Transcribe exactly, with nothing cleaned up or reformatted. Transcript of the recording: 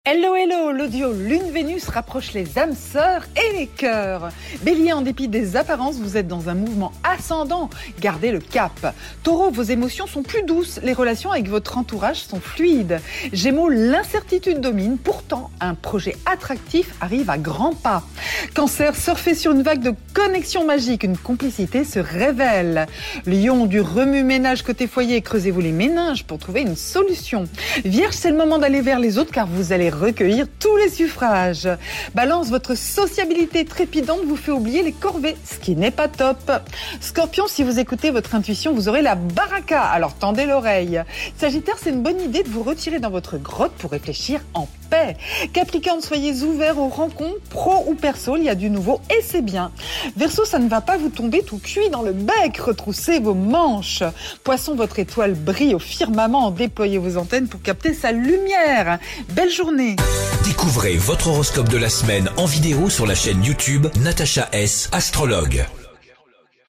Hello hello, l'audio Lune-Vénus rapproche les âmes sœurs et les cœurs. Bélier, en dépit des apparences, vous êtes dans un mouvement ascendant. Gardez le cap. Taureau, vos émotions sont plus douces. Les relations avec votre entourage sont fluides. Gémeaux, l'incertitude domine. Pourtant, un projet attractif arrive à grands pas. Cancer, surfez sur une vague de connexion magique. Une complicité se révèle. Lion, du remue-ménage côté foyer. Creusez-vous les méninges pour trouver une solution. Vierge, c'est le moment d'aller vers les autres car vous allez recueillir tous les suffrages. Balance, votre sociabilité trépidante vous fait oublier les corvées, ce qui n'est pas top. Scorpion, si vous écoutez votre intuition, vous aurez la baraka, alors tendez l'oreille. Sagittaire, c'est une bonne idée de vous retirer dans votre grotte pour réfléchir en paix. Capricorne, soyez ouverts aux rencontres, pro ou perso, il y a du nouveau et c'est bien. Verseau, ça ne va pas vous tomber tout cuit dans le bec, retroussez vos manches. Poisson, votre étoile brille au firmament, déployez vos antennes pour capter sa lumière. Belle journée. Découvrez votre horoscope de la semaine en vidéo sur la chaîne YouTube Natacha S, astrologue.